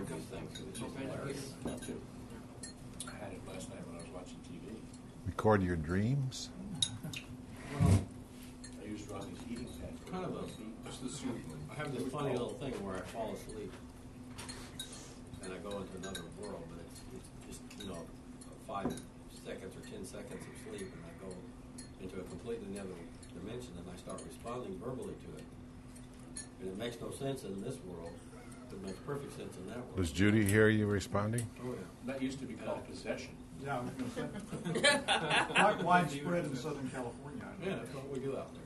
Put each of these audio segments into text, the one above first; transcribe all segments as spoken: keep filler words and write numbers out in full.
record these things. It's just hilarious. I had it last night when I was watching T V. Record your dreams? Well, I used Ronnie's heating pad. kind of a, Just the soup. I have this funny little thing where I fall asleep and I go into another world, but it's, it's just, you know, five seconds or ten seconds of sleep, and I go into a completely other dimension, and I start responding verbally to it. And it makes no sense in this world. It makes perfect sense in that world. Does Judy hear you responding? Oh, yeah. That used to be called possession. Yeah, I was going to say. Quite widespread in Southern California. I know. Yeah, that's what we do out there.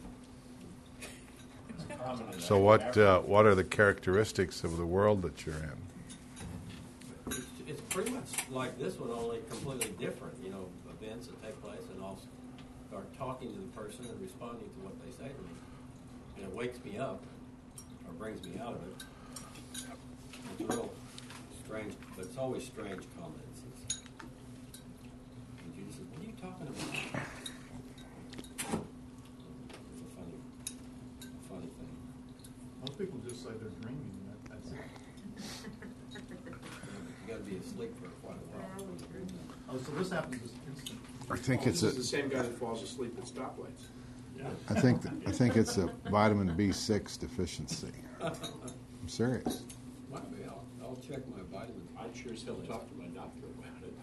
So what uh, what are the characteristics of the world that you're in? It's, it's pretty much like this one, only completely different. You know, events that take place, and I'll start talking to the person and responding to what they say to me, and it wakes me up or brings me out of it. It's real strange, but it's always strange comments. It's, and Judy says, "What are you talking about?" It's a funny, a funny thing. Most people just say they're dreaming. That, that's it. You got to be asleep for quite a while. Oh, so this happens this instant. I think Oh, it's this a. is the same guy that falls asleep at stoplights. Yeah. I think th- I think it's a vitamin B six deficiency. I'm serious. Might be. I'll, I'll check my vitamins. I'd sure as hell talk to my doctor about it.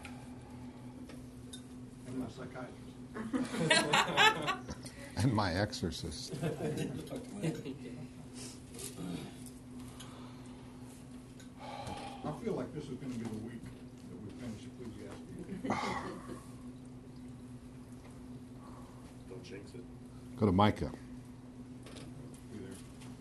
And my psychiatrist. And my exorcist. I feel like this is going to be the week that we finish Ecclesiastes. Don't jinx it. Go to Micah. Be there.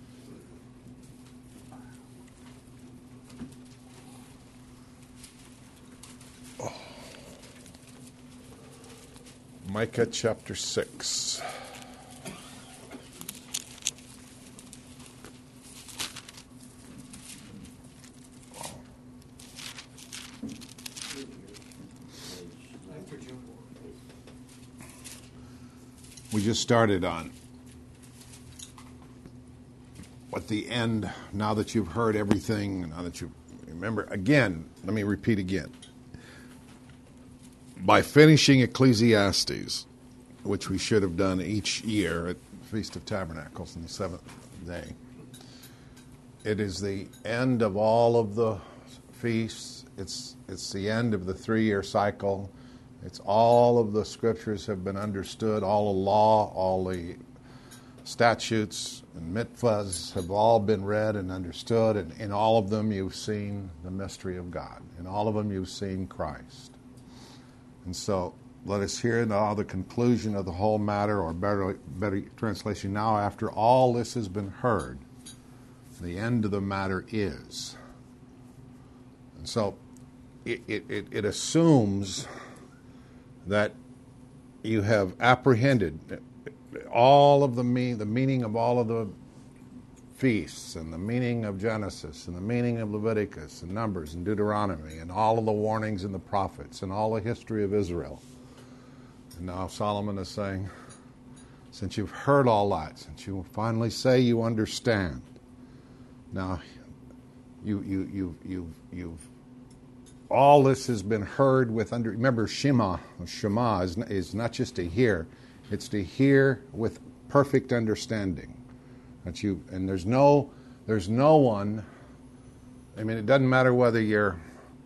Micah chapter six. We just started on what the end, now that you've heard everything, now that you remember, again, let me repeat again. By finishing Ecclesiastes, which we should have done each year at Feast of Tabernacles on the seventh day, it is the end of all of the feasts. It's, it's the end of the three-year cycle. It's all of the scriptures have been understood. All the law, all the statutes and mitzvahs have all been read and understood. And in all of them, you've seen the mystery of God. In all of them, you've seen Christ. And so let us hear now the conclusion of the whole matter, or better, better translation, now after all this has been heard, the end of the matter is. And so it, it, it, it assumes that you have apprehended all of the mean, the meaning of all of the feasts, and the meaning of Genesis, and the meaning of Leviticus, and Numbers, and Deuteronomy, and all of the warnings in the prophets, and all the history of Israel. And now Solomon is saying, since you've heard all that, since you finally say you understand, now you you you you you've all this has been heard with under. Remember, Shema, Shema is, is not just to hear; it's to hear with perfect understanding. That you and there's no, there's no one. I mean, it doesn't matter whether you're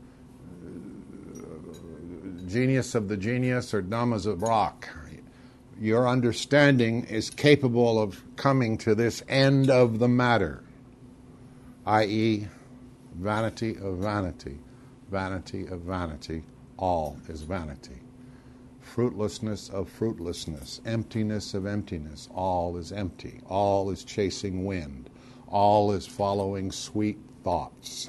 genius of the genius or dumb as a rock. Your understanding is capable of coming to this end of the matter, that is, vanity of vanity. Vanity of vanity, all is vanity. Fruitlessness of fruitlessness, emptiness of emptiness, all is empty. All is chasing wind. All is following sweet thoughts.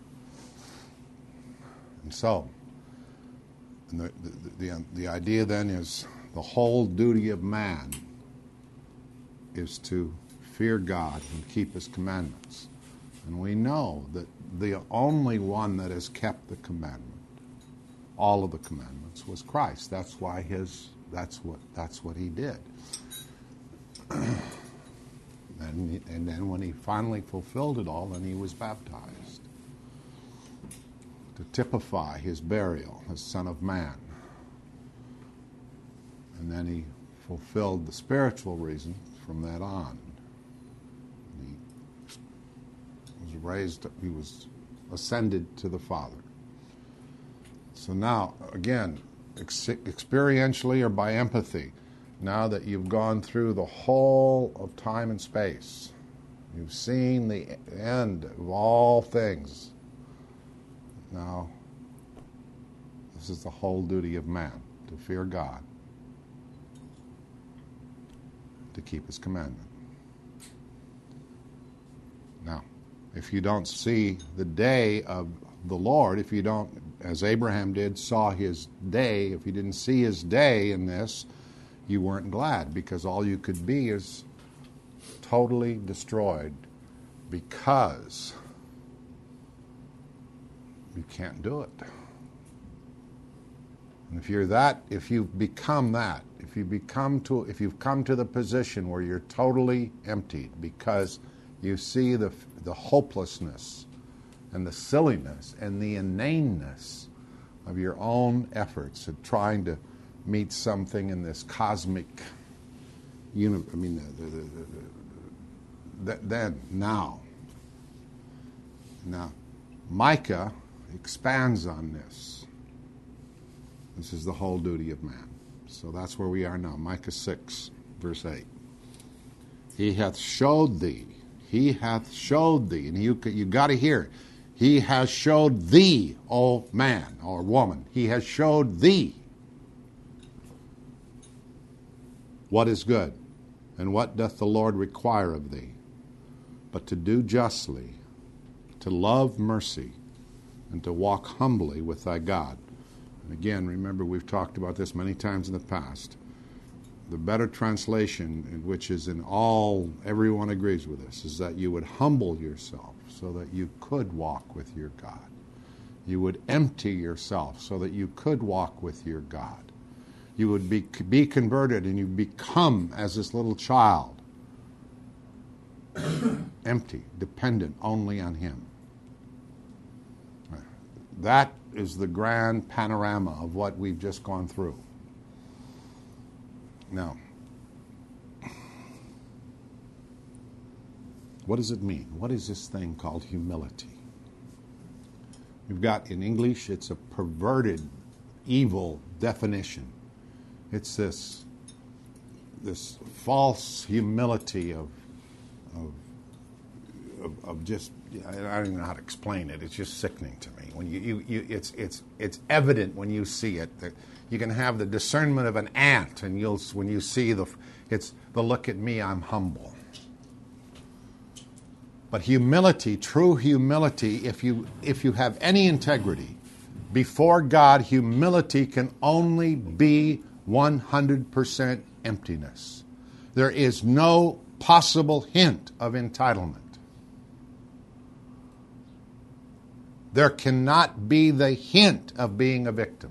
And so, and the, the, the, the idea then is the whole duty of man is to fear God and keep His commandments. And we know that the only one that has kept the commandment, all of the commandments, was Christ. That's why his. That's what. That's what He did. and and then when He finally fulfilled it all, then He was baptized. to typify his burial as Son of Man. And then he fulfilled the spiritual reason from that on. He was raised, he was ascended to the Father. So now, again, ex- experientially or by empathy, now that you've gone through the whole of time and space, you've seen the end of all things. Now, this is the whole duty of man, to fear God, to keep his commandment. Now, if you don't see the day of the Lord, if you don't, as Abraham did, saw his day, if you didn't see his day in this, you weren't glad, because all you could be is totally destroyed because you can't do it. And if you're that, if you've become that, if you become to, if you've come to the position where you're totally emptied because you see the the hopelessness and the silliness and the inaneness of your own efforts at trying to meet something in this cosmic universe, I mean, the, the, the, the, the, then, now, now, Micah expands on this. This is the whole duty of man. So that's where we are now. Micah six, verse eight. He hath showed thee, he hath showed thee, and you you got to hear it. He has showed thee, O man or woman, he has showed thee what is good, and what doth the Lord require of thee, but to do justly, to love mercy, and to walk humbly with thy God. And again, remember, we've talked about this many times in the past. The better translation, which is in all, everyone agrees with this, is that you would humble yourself so that you could walk with your God. You would empty yourself so that you could walk with your God. You would be, be converted and you become, as this little child, empty, dependent only on him. That is the grand panorama of what we've just gone through. Now, what does it mean? What is this thing called humility? We've got, in English, it's a perverted, evil definition. It's this, this false humility of, of, of, of just, I don't even know how to explain it. It's just sickening to me. When you, you, you it's, it's, it's evident when you see it that you can have the discernment of an ant, and you'll, when you see the, it's the look at me, I'm humble. But humility, true humility, if you if you have any integrity before God, humility can only be one hundred percent emptiness. There is no possible hint of entitlement. There cannot be the hint of being a victim.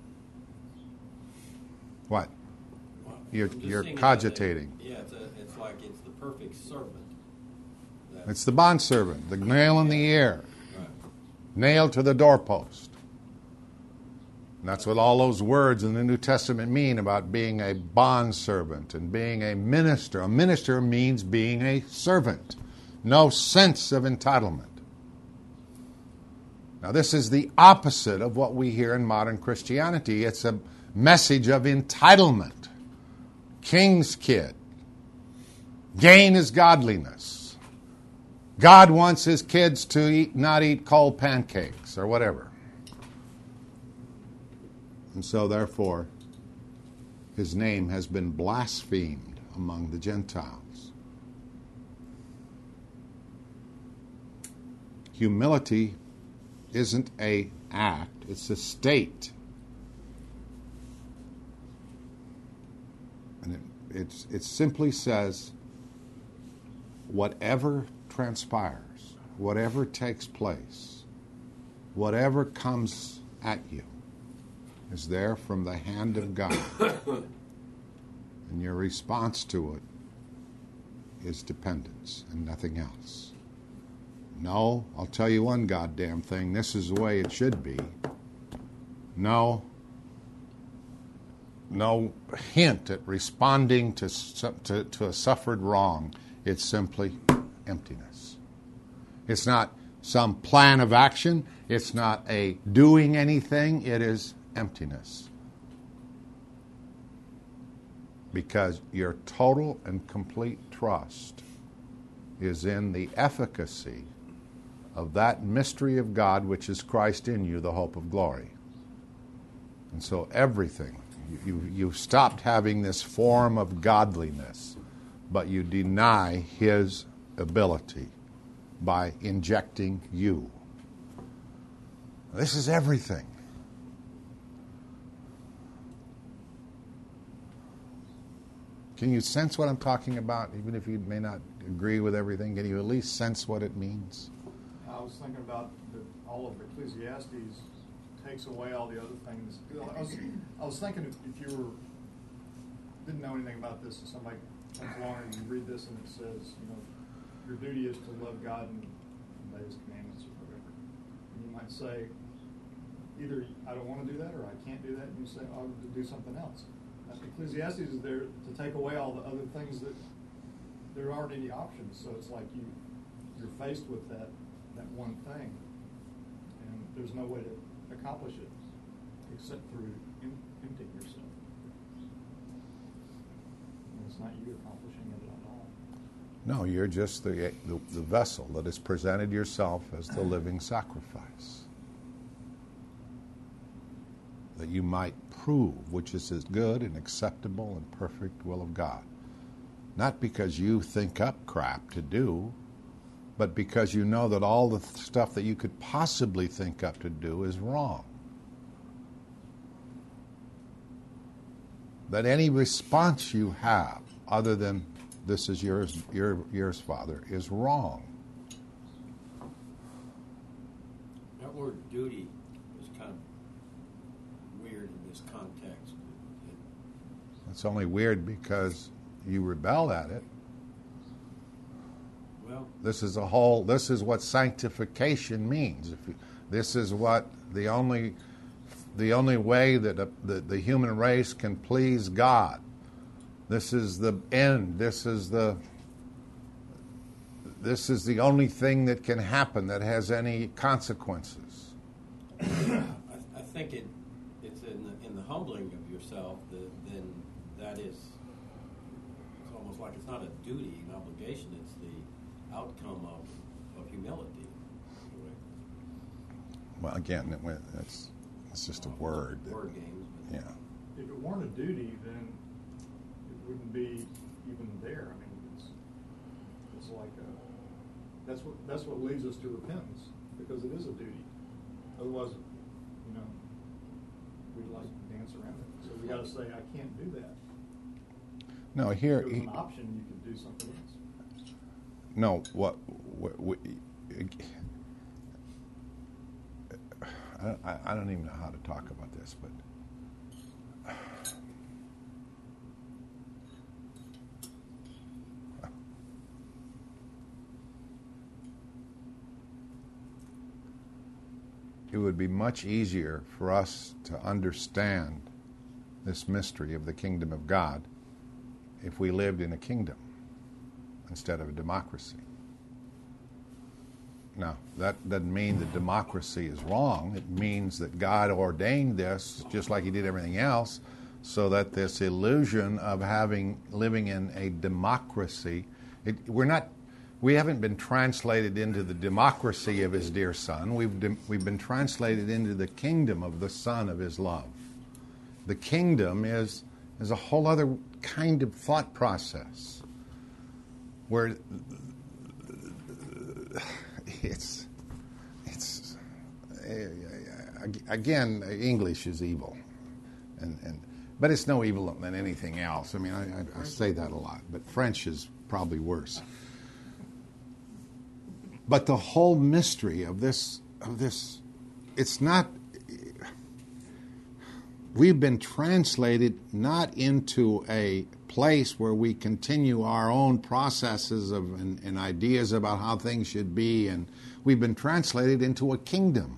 What? Well, You're, I'm just you're thinking cogitating. that it- Yeah, it's, a, it's like it's the perfect servant. That- It's the bondservant, the nail in the ear, Right. nailed to the doorpost. And that's what all those words in the New Testament mean about being a bondservant and being a minister. A minister means being a servant. No sense of entitlement. Now, this is the opposite of what we hear in modern Christianity. It's a message of entitlement. King's kid. Gain is godliness. God wants his kids to eat, not eat cold pancakes or whatever. And so, therefore, his name has been blasphemed among the Gentiles. Humility isn't a act, it's a state. And it, it's, it simply says, whatever transpires, whatever takes place, whatever comes at you, is there from the hand of God. And your response to it is dependence and nothing else. No, I'll tell you one goddamn thing. This is the way it should be. No. No hint at responding to, to, to a suffered wrong. It's simply emptiness. It's not some plan of action. It's not a doing anything. It is emptiness. Because your total and complete trust is in the efficacy of that mystery of God which is Christ in you, the hope of glory. And so everything, you, you, you've stopped having this form of godliness, but you deny His ability by injecting you. This is everything. Can you sense what I'm talking about? Even if you may not agree with everything, can you at least sense what it means? I was thinking about that all of Ecclesiastes takes away all the other things. I was, I was thinking if, if you were, didn't know anything about this, and somebody comes along and you read this and it says, you know, your duty is to love God and obey His commandments or whatever. And you might say, either I don't want to do that or I can't do that, and you say, oh, I'll do something else. Ecclesiastes is there to take away all the other things that there aren't any options. So it's like you, you're faced with that, that one thing, and there's no way to accomplish it except through em- emptying yourself. And it's not you accomplishing it at all. No, you're just the, the, the vessel that has presented yourself as the living sacrifice. That you might prove which is his good and acceptable and perfect will of God. Not because you think up crap to do, but because you know that all the stuff that you could possibly think up to do is wrong. That any response you have, other than this is yours, your, yours, Father, is wrong. That word duty is kind of weird in this context. It's only weird because you rebel at it. Well, This is a whole, this is what sanctification means. If you, this is what the only, the only way that a, the, the human race can please God. This is the end. This is the, this is the only thing that can happen that has any consequences. I, I think it it's in the, in the humbling of yourself that then that is it's almost like it's not a duty, an obligation. It's the outcome of, of humility. Well, again, it went, that's it's just a word. that- Word games. But Yeah. If it weren't a duty, then it wouldn't be even there. I mean, it's it's like a, that's what that's what leads us to repentance, because it is a duty. Otherwise, you know, we'd like to dance around it. So we got to say, I can't do that. No, here. If there was he- an option, you could do something else. No, what, what, what I, I don't even know how to talk about this, but it would be much easier for us to understand this mystery of the kingdom of God if we lived in a kingdom instead of a democracy. Now, that doesn't mean that democracy is wrong. It means that God ordained this, just like He did everything else, so that this illusion of having living in a democracy, it, we're not, we haven't been translated into the democracy of His dear Son. We've de, we've been translated into the kingdom of the Son of His love. The kingdom is is a whole other kind of thought process, where it's it's again, English is evil, and and but it's no evil than anything else. I mean, I, I, I say that a lot, but French is probably worse. But the whole mystery of this of this, it's not. We've been translated not into a place where we continue our own processes of and, and ideas about how things should be, and we've been translated into a kingdom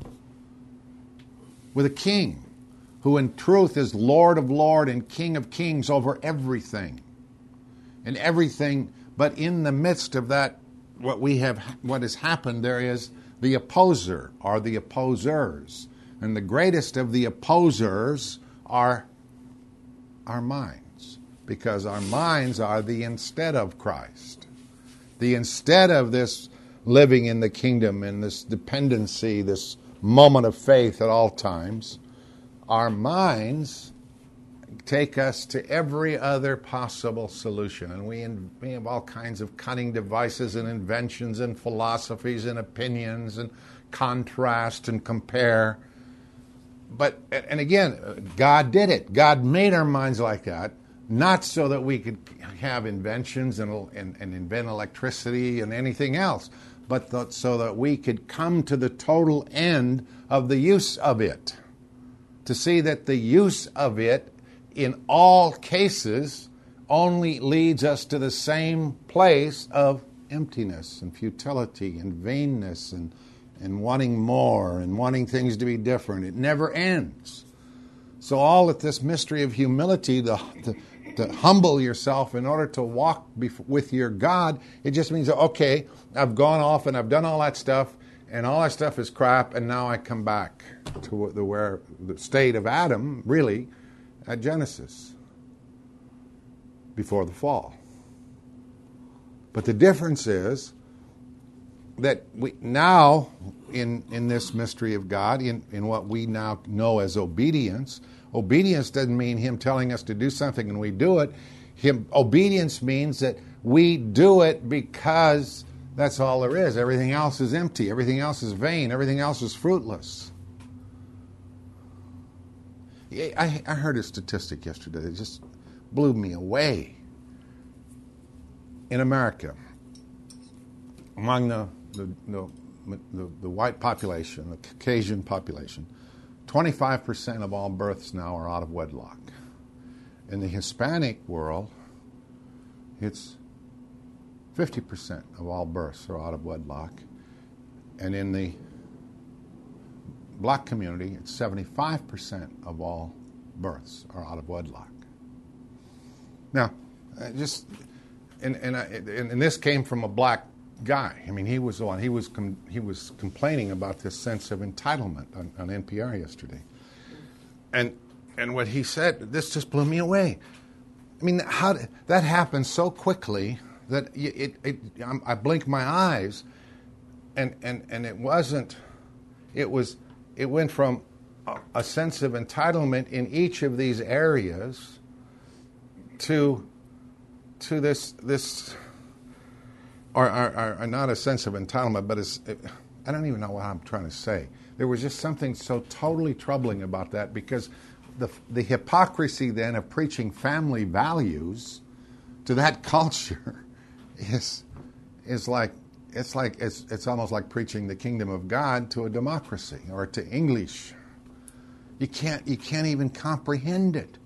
with a king who in truth is Lord of Lords and King of Kings over everything and everything. But in the midst of that, what we have, what has happened, there is the opposer or the opposers, and the greatest of the opposers are our minds, because our minds are the instead of Christ, the instead of this living in the kingdom and this dependency, this moment of faith at all times. Our minds take us to every other possible solution, and we, in, we have all kinds of cunning devices and inventions and philosophies and opinions and contrast and compare. But, and again, God did it. God made our minds like that, not so that we could have inventions and, and, and invent electricity and anything else, but th- so that we could come to the total end of the use of it. To see that the use of it in all cases only leads us to the same place of emptiness and futility and vainness and, and wanting more and wanting things to be different. It never ends. So all of this mystery of humility, the, the, to humble yourself in order to walk bef- with your God, it just means, that, okay, I've gone off and I've done all that stuff, and all that stuff is crap, and now I come back to the where the state of Adam, really, at Genesis, before the fall. But the difference is that we now, in, in this mystery of God, in, in what we now know as obedience, obedience doesn't mean Him telling us to do something and we do it. Him, obedience means that we do it because that's all there is. Everything else is empty. Everything else is vain. Everything else is fruitless. I, I heard a statistic yesterday that just blew me away. In America, among the the, the, the, the white population, the Caucasian population, twenty-five percent of all births now are out of wedlock. In the Hispanic world, it's fifty percent of all births are out of wedlock. And in the black community, it's seventy-five percent of all births are out of wedlock. Now, uh, just, and, and, I, and, and this came from a black guy. I mean, he was the one, he was, com, he was complaining about this sense of entitlement on, on N P R yesterday. And, and what he said, this just blew me away. I mean, how did, that happened so quickly that it, it, it, I blinked my eyes, and, and, and it wasn't, it was, it went from a, a sense of entitlement in each of these areas to, to this, this, or, or, or not a sense of entitlement, but it's, it, I don't even know what I'm trying to say. There was just something so totally troubling about that, because the the hypocrisy then of preaching family values to that culture is is like it's like it's it's almost like preaching the kingdom of God to a democracy or to English. You can't you can't even comprehend it.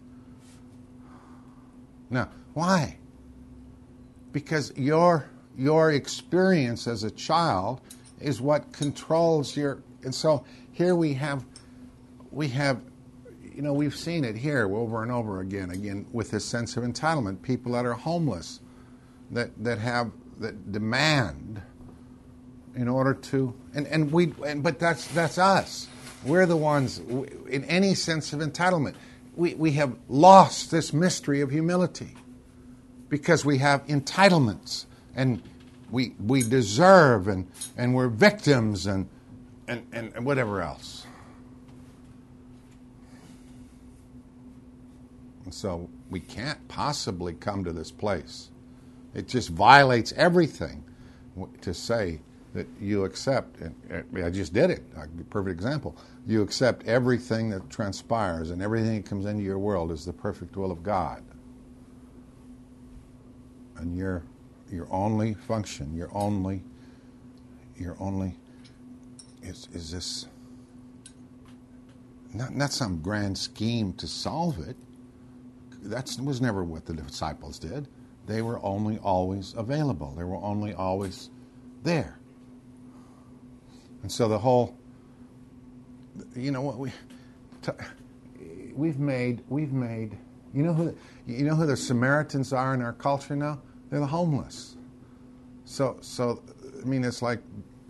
Now, why? Because your your experience as a child is what controls your, and so here we have we have you know, we've seen it here over and over again, again with this sense of entitlement. People that are homeless, that that have that demand in order to, and and we, and, but that's that's us. We're the ones in any sense of entitlement. We we have lost this mystery of humility because we have entitlements, and we we deserve, and and we're victims, and and and whatever else. So we can't possibly come to this place. It just violates everything to say that you accept, and I just did it, a perfect example. You accept everything that transpires and everything that comes into your world is the perfect will of God. And your your only function, your only, your only, is, is this, not, not some grand scheme to solve it. that was never what the disciples did. They were only always available. They were only always there. And so the whole, you know what we, t- we've made, we've made, you know who, you know who the Samaritans are in our culture now? They're the homeless. So, so I mean, it's like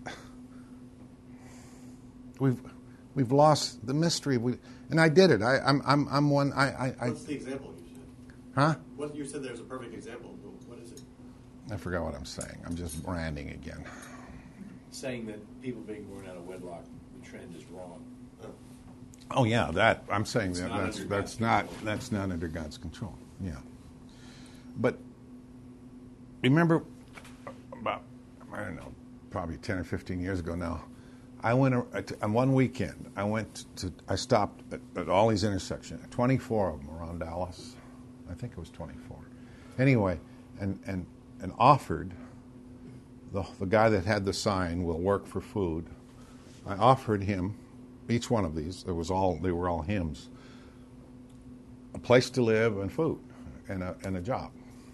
we've we've lost the mystery. We, and I did it. I, I'm I'm I'm one. I, I, I What's the example you said? Huh? What you said there's a perfect example. What is it? I forgot what I'm saying. I'm just branding again. Saying that people being born out of wedlock, the trend is wrong. Oh yeah, that I'm saying It's that not that's under that's God's not control. that's not under God's control. Yeah, but remember about I don't know, probably ten or fifteen years ago now, I went uh, to- on one weekend. I went to I stopped at, at all these intersections, twenty-four of them around Dallas. I think it was twenty-four. Anyway, and and and offered the the guy that had the sign will work for food. I offered him each one of these. There was all they were all hymns. A place to live and food, and a and a job.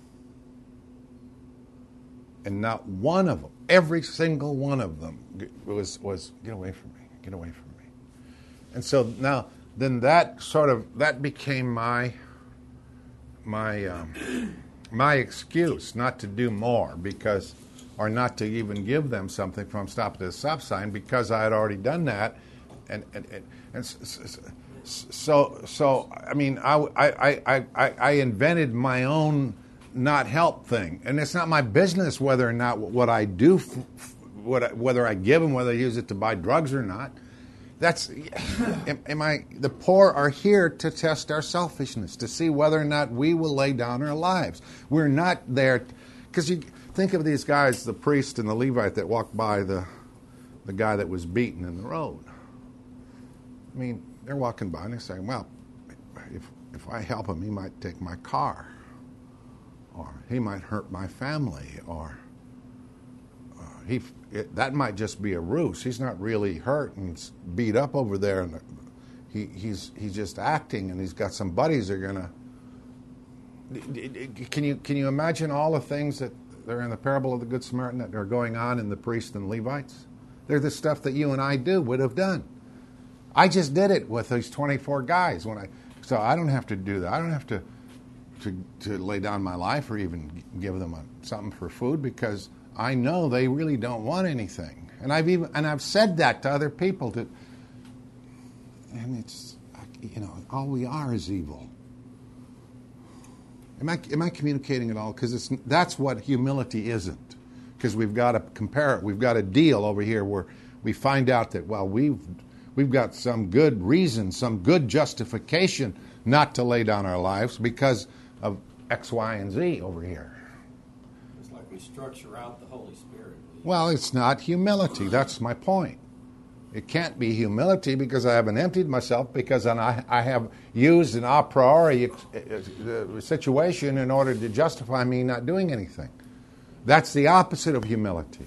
And not one of them, every single one of them, was was get away from me, get away from me. And so now, then that sort of that became my my um, my excuse not to do more because, or not to even give them something from stop at the stop sign because I had already done that. And and, and, and so so I mean I, I, I, I, I invented my own not help thing, and it's not my business whether or not what I do, what whether I give them, whether I use it to buy drugs or not. That's am, am I? The poor are here to test our selfishness, to see whether or not we will lay down our lives. We're not there because you think of these guys, the priest and the Levite that walked by the the guy that was beaten in the road. I mean, they're walking by and they're saying, well, if if I help him, he might take my car. Or he might hurt my family. Or uh, he it, that might just be a ruse. He's not really hurt and beat up over there. And he, he's he's just acting, and he's got some buddies that are going to... Can you, can you imagine all the things that are in the parable of the Good Samaritan that are going on in the priests and Levites? They're the stuff that you and I do would have done. I just did it with these twenty-four guys when I, so I don't have to do that. I don't have to to, to lay down my life or even give them a, something for food because I know they really don't want anything. And I've even and I've said that to other people. To, and it's you know all we are is evil. Am I am I communicating at all? Because it's that's what humility isn't. Because we've got to compare it. We've got a deal over here where we find out that well we've. We've got some good reason, some good justification not to lay down our lives because of X, Y, and Z over here. It's like we structure out the Holy Spirit. Well, it's not humility. That's my point. It can't be humility because I haven't emptied myself because I, I have used an a priori situation in order to justify me not doing anything. That's the opposite of humility.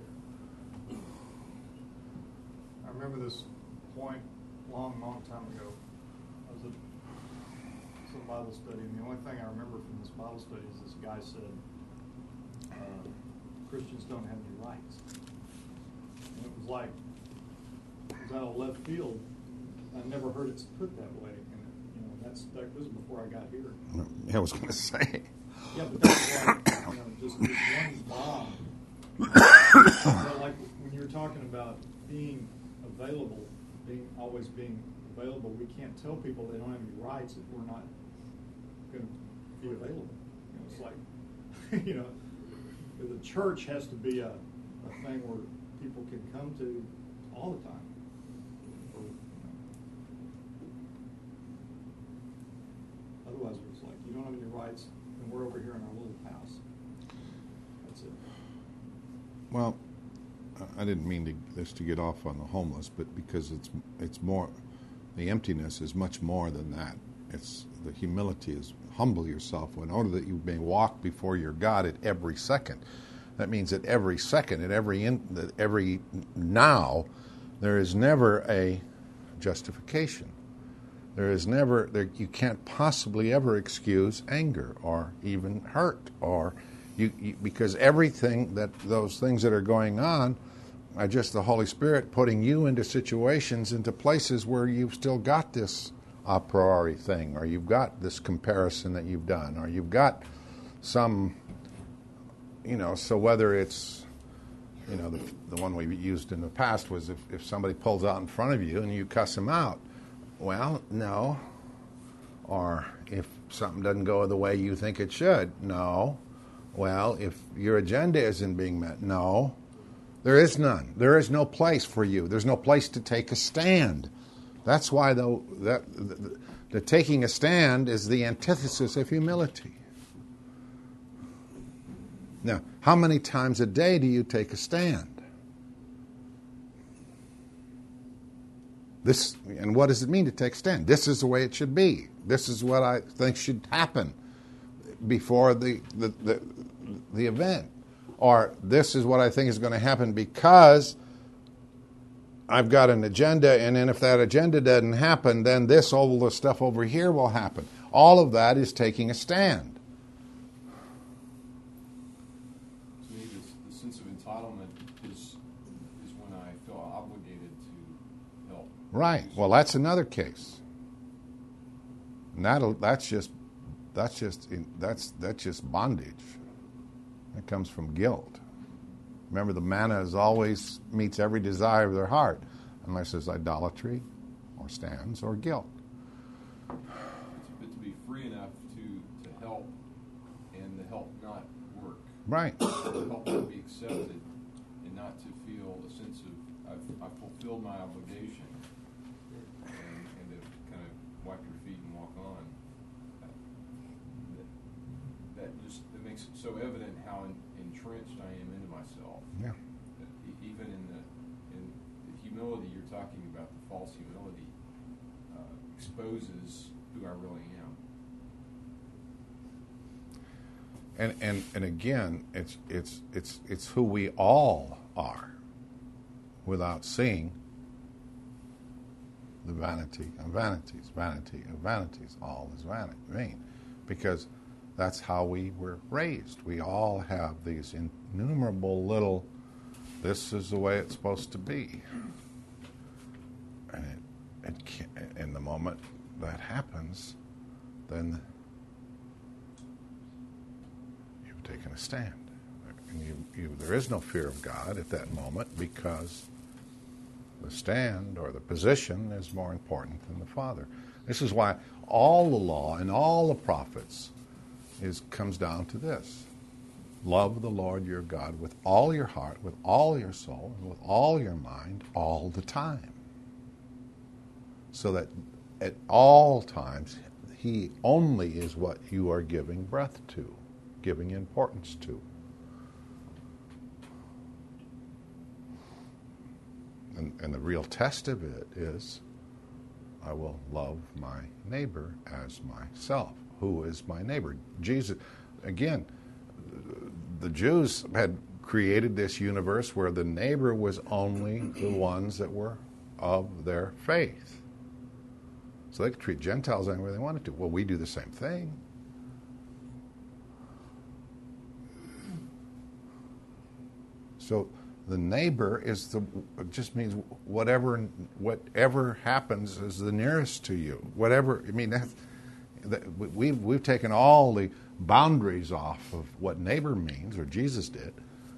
I remember this point long, long time ago. I was at some Bible study, and the only thing I remember from this Bible study is this guy said, uh, Christians don't have any rights. And it was like, it was out of left field. I never heard it put that way. And, you know, that's, that was before I got here. I was going to say. Yeah, but that's like, you know, just this one bomb. So like when you were talking about being available, being always being available, we can't tell people they don't have any rights if we're not going to be available. You know, it's like, you know, the church has to be a, a thing where people can come to all the time. Or, you know. Otherwise, it's like you don't have any rights, and we're over here in our little house. That's it. Well, I didn't mean to, this to get off on the homeless, but because it's it's more, the emptiness is much more than that. It's the humility is humble yourself in order that you may walk before your God at every second. That means at every second, at every in, at every now, there is never a justification. There is never, there, you can't possibly ever excuse anger or even hurt, or you, you because everything that those things that are going on are just the Holy Spirit putting you into situations, into places where you've still got this a priori thing, or you've got this comparison that you've done, or you've got some, you know, so whether it's, you know, the, the one we used in the past was if, if somebody pulls out in front of you and you cuss them out, well, no. Or if something doesn't go the way you think it should, no. Well, if your agenda isn't being met, no. There is none. There is no place for you. There's no place to take a stand. That's why, though, that the, the taking a stand is the antithesis of humility. Now, how many times a day do you take a stand? This, and what does it mean to take a stand? This is the way it should be. This is what I think should happen before the the, the, the event. Or this is what I think is going to happen because I've got an agenda, and then if that agenda doesn't happen, then this, all the stuff over here will happen. All of that is taking a stand. To me, this, the sense of entitlement is is when I feel obligated to help. Right. Well, that's another case. And that'll, that's just that's just that's that's just bondage. That comes from guilt. Remember, the manna is always meets every desire of their heart, unless there's idolatry, or stands, or guilt. But to be free enough to, to help, and the help not work. Right. The help not be accepted, and not to feel a sense of I've, I've fulfilled my obligation, and, and to kind of wipe your feet and walk on. That, that just that makes it so evident how in, entrenched I am into myself. Yeah. That e- even in the in the humility you're talking about, the false humility uh, exposes who I really am. And and and again, it's it's it's it's who we all are, without seeing the vanity of vanities, vanity of vanities. All is vanity, vain, because that's how we were raised. We all have these innumerable little, this is the way it's supposed to be. And it, it can't, in the moment that happens, then you've taken a stand. And you, you, there is no fear of God at that moment, because the stand or the position is more important than the Father. This is why all the law and all the prophets is comes down to this. Love the Lord your God with all your heart, with all your soul, and with all your mind, all the time. So that at all times, He only is what you are giving breath to, giving importance to. And, and the real test of it is, I will love my neighbor as myself. Who is my neighbor? Jesus, again, the Jews had created this universe where the neighbor was only the ones that were of their faith. So they could treat Gentiles any way they wanted to. Well, we do the same thing. So the neighbor is the it just means whatever whatever happens is the nearest to you. Whatever I mean, that's, that we've we've taken all the boundaries off of what neighbor means, or Jesus did,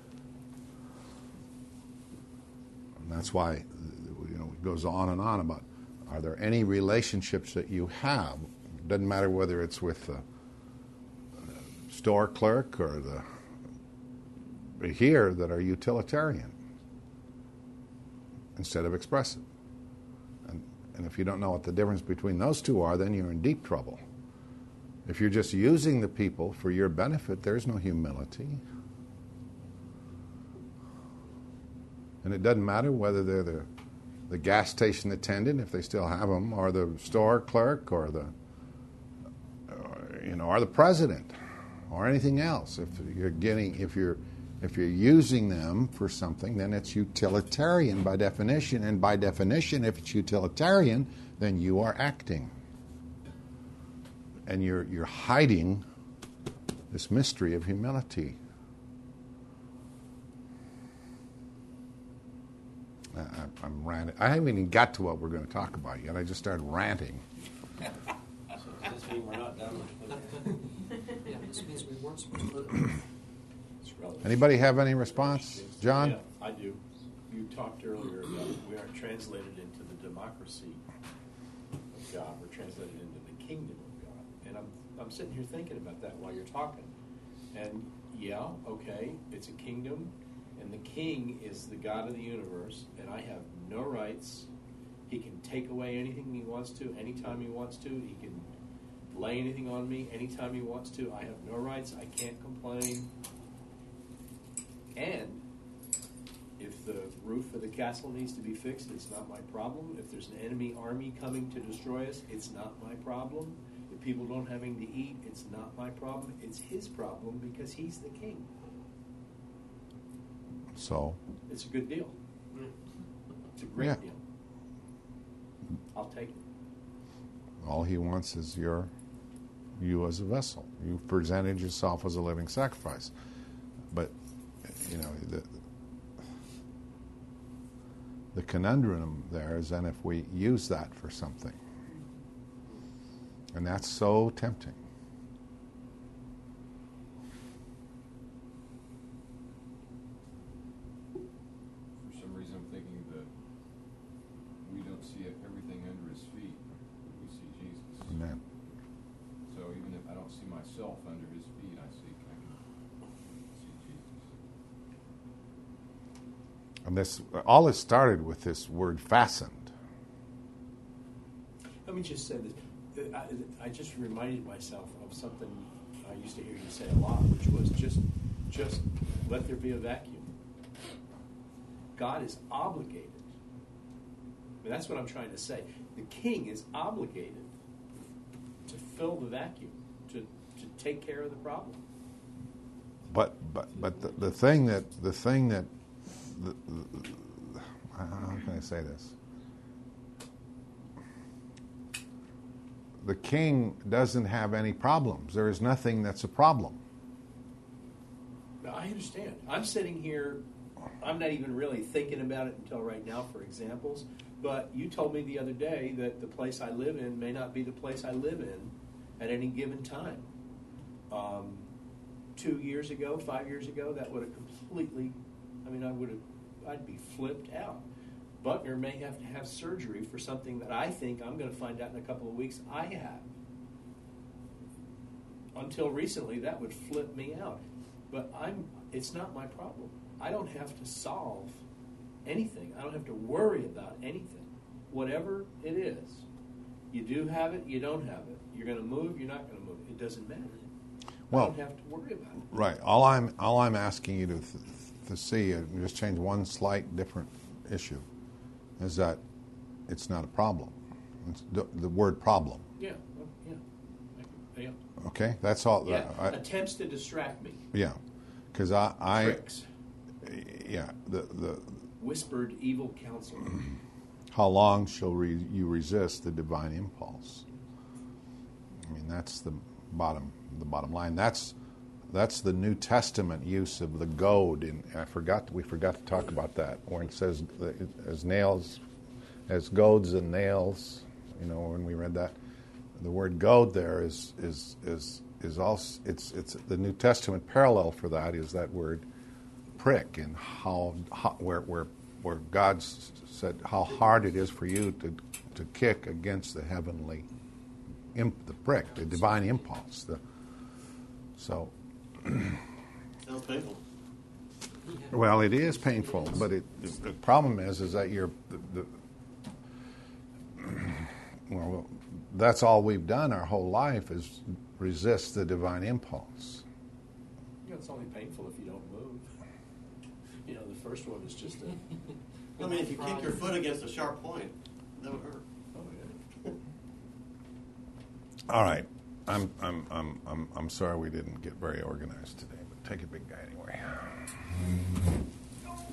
and that's why, you know, it goes on and on about, are there any relationships that you have? It doesn't matter whether it's with the store clerk or the here that are utilitarian instead of expressive. And and if you don't know what the difference between those two are, then you're in deep trouble. If you're just using the people for your benefit, there's no humility. And it doesn't matter whether they're the, the gas station attendant, if they still have them, or the store clerk, or the or, you know, or the president, or anything else. If you're getting, if you're if you're using them for something, then it's utilitarian by definition. And by definition, if it's utilitarian, then you are acting. and you're you're hiding this mystery of humility. I, I- I'm ranting. I haven't even got to what we're going to talk about yet. I just started ranting. So does this mean we're not done with it? Yeah, this means we weren't supposed to. It's relevant. Anybody have any response? John? Yeah, I do. You talked earlier about we aren't translated into the democracy of God. We're translated into the kingdom of God. And I'm I'm sitting here thinking about that while you're talking. And yeah, okay, it's a kingdom, and the king is the God of the universe, and I have no rights. He can take away anything he wants to, anytime he wants to. He can lay anything on me anytime he wants to. I have no rights. I can't complain. And if the roof of the castle needs to be fixed, it's not my problem. If there's an enemy army coming to destroy us, it's not my problem. If people don't have anything to eat, it's not my problem. It's his problem because he's the king. So, It's a good deal. It's a great Yeah. deal. I'll take it. all he wants is your you as a vessel. You've presented yourself as a living sacrifice. But, you know, the, the conundrum there is then if we use that for something. And that's so tempting. For some reason, I'm thinking that we don't see everything under his feet, but we see Jesus. Amen. So even if I don't see myself under his feet, I see, I can see Jesus. And this all this started with this word fastened. Let me just say this. I, I just reminded myself of something I used to hear you say a lot, which was just, just let there be a vacuum. God is obligated. I mean, that's what I'm trying to say. The king is obligated to fill the vacuum, to, to take care of the problem. But but but the, the thing that the thing that the, the, how can I say this? The king doesn't have any problems. There is nothing that's a problem. Now, I understand. I'm sitting here, I'm not even really thinking about it until right now for examples, but you told me the other day that the place I live in may not be the place I live in at any given time. Um, two years ago, five years ago, that would have completely, I mean, I would have, I'd be flipped out. Buckner may have to have surgery for something that I think I'm going to find out in a couple of weeks I have. Until recently, that would flip me out. But I'm, it's not my problem. I don't have to solve anything. I don't have to worry about anything. Whatever it is, you do have it, you don't have it. You're going to move, you're not going to move. It doesn't matter. Well, I don't have to worry about it. right. All I'm all I'm asking you to th- to see, and just change one slight different issue, is that it's not a problem. It's the, the word problem. Yeah, well, yeah. I- yeah. Okay, that's all. Yeah, I, attempts to distract me. yeah, because I, I Tricks. yeah the the Whispered evil counsel. how long shall re, you resist the divine impulse? I mean, that's the bottom the bottom line. That's that's the New Testament use of the goad. In I forgot we forgot to talk about that when it says that it- as nails, as goads and nails. You know, when we read that, the word goad there is is is is also it's it's the New Testament parallel for that is that word prick, and how, how where where where God s- said how hard it is for you to to kick against the heavenly imp, the prick, the divine impulse. The, so, Sounds painful. well, it is painful, but it, the problem is is that you're the, the well, that's all we've done our whole life is resist the divine impulse. You know, it's only painful if you don't move. You know, the first one is just a. I mean, if you kick your foot against a sharp point, that would hurt. Oh, yeah. All right, I'm I'm I'm I'm I'm sorry we didn't get very organized today, but take a big guy anyway.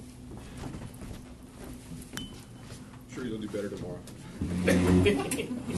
I'm sure you'll do better tomorrow.